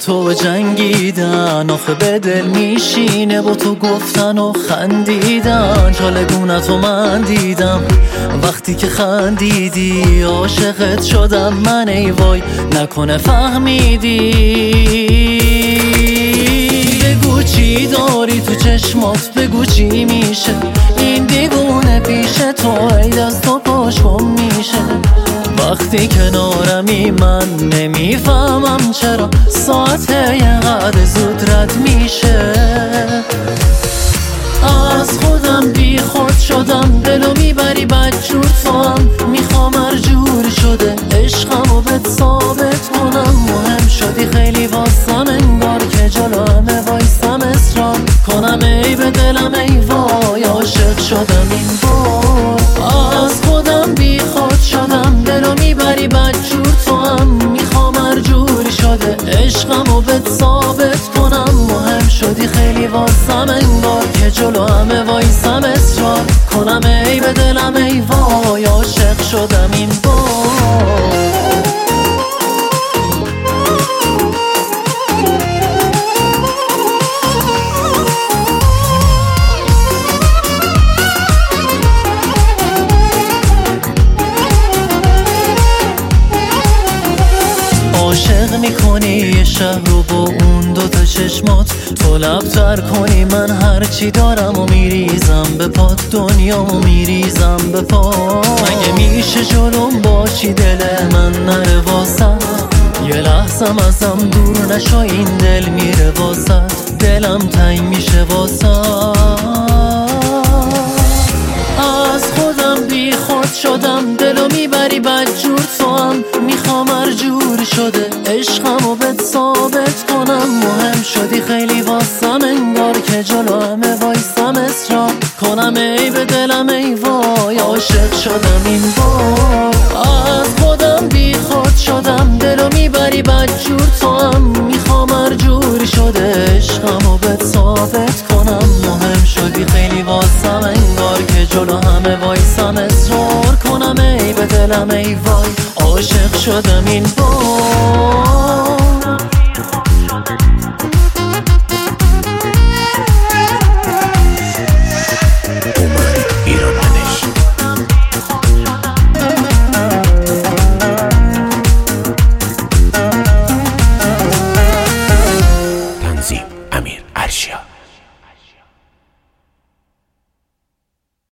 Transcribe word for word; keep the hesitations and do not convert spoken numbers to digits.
تو جنگیدن، آخه به دل میشینه با تو گفتن و خندیدن. چالگونتو من دیدم وقتی که خندیدی، عاشقت شدم من ای وای نکنه فهمیدی. بگو چی داری تو چشمات، بگو چی میشه این دیوونه پیش تو، ای دست و پاش گم میشه. وقتی کنارمی من نمیفهمم چرا ساعت یه قدر زود رد میشه. از خودم بی خود شدم، دلو میبری بدجور تو هم میخوام هر جور شده عشقمو بهت ثابت کنم. مهم شدی خیلی واسم، انگار که جلو همه وایسم اصرار کنم ای به دلم ای وای عاشق شدم این بار. از خودم بی خود شدم، دلو میبری بدجور تو هم میخوام هر جور شده عشقمو بهت ثابت کنم. مهم شدی خیلی واسم، انگار که جلو همه وایسم اصرار کنم ای به دلم ای وای عاشق شدم این بار. عاشق میکنی یه شهر رو با اون دوتا چشمات، تو لبتر کنی من هرچی دارم و میریزم به پات، دنیامو میریزم به پات. مگه میشه جلوم باشی دل من نره واسط، یه لحظم ازم دور نشو این دل میره واسط، دلم تنگ میشه واسط. از خودم بی خود شدم، دلو میبری بدجور تو هم میخوام هر جور شده عشقمو بهت ثابت کنم. مهم شدی خیلی واسم، انگار که جلو همه وایسم اصرار کنم ای به دلم ای وای عاشق شدم این بار. از خودم بی خود شدم، دلو میبری بدجور تو هم میخوام هر جور شده عشقمو بهت ثابت کنم. مهم شدی خیلی واسم، انگار که جلو همه وایسم اصرار کنم ای به دلم ای وای عاشق شدم این بار.